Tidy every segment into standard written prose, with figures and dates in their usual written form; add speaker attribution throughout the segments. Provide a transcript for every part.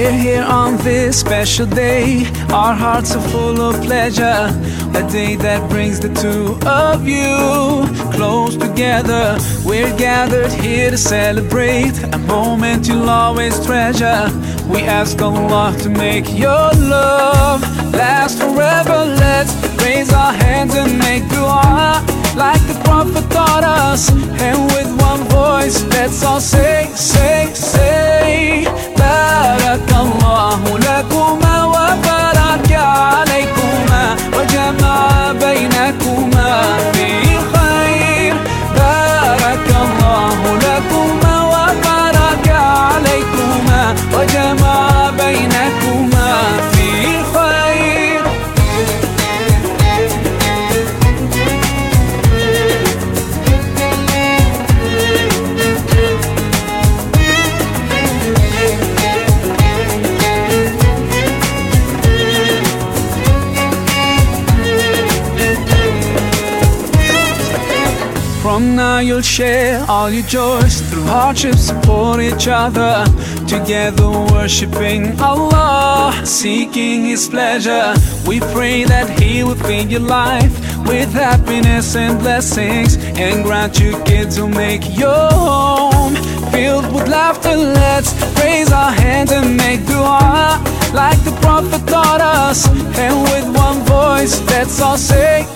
Speaker 1: We're here on this special day. Our hearts are full of pleasure. A day that brings the two of you close together. We're gathered here to celebrate a moment you'll always treasure. We ask Allah to make your love last forever. Let's raise our hands and make dua like the Prophet taught us. And with one voice, let's all say, Barakallahu lakuma wa baraka alaykuma wa jama'a baynakuma fi khair. Barakallahu lakuma wa baraka alaykuma wa jama'a baynakuma fi khair. From now you'll share all your joys. Through hardship support each other. Together worshipping Allah, seeking His pleasure. We pray that He will fill your life with happiness and blessings, and grant you kids who make your home filled with laughter. Let's raise our hands and make dua like the Prophet taught us. And with one voice, let's all say,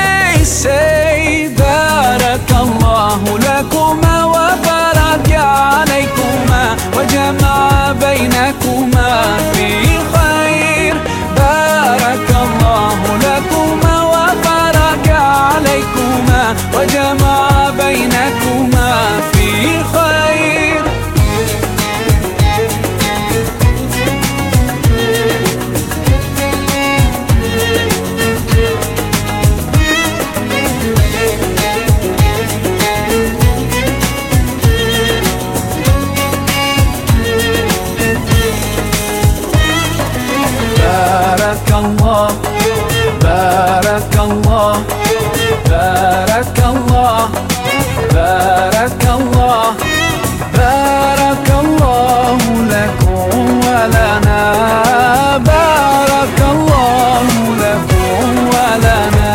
Speaker 1: Barakallahu lakuma wa baraka alaykuma wa jama'a baynakuma fi khair. Barakallahu lakuma wa baraka alaykuma wa jama'a baynakuma fi khair. Barakallah, Barakallah, Barakallah, Barakallah, Barakallahu lakum wa lana. Barakallahu lakum wa lana.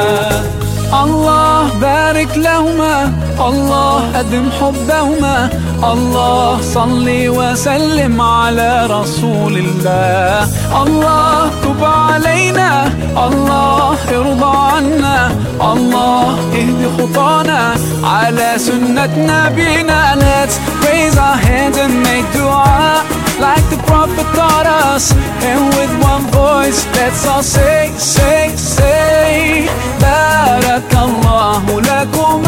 Speaker 1: Allah barik lahuma, Allah adim hubbahuma. Allah salli wa sallim ala rasulillah. Allah tub alayna, Allah irda anna. Allah ihdi khutana ala sunnat nabina. Let's raise our hands and make dua like the Prophet taught us. And with one voice, let's all say, Barakallahu lakum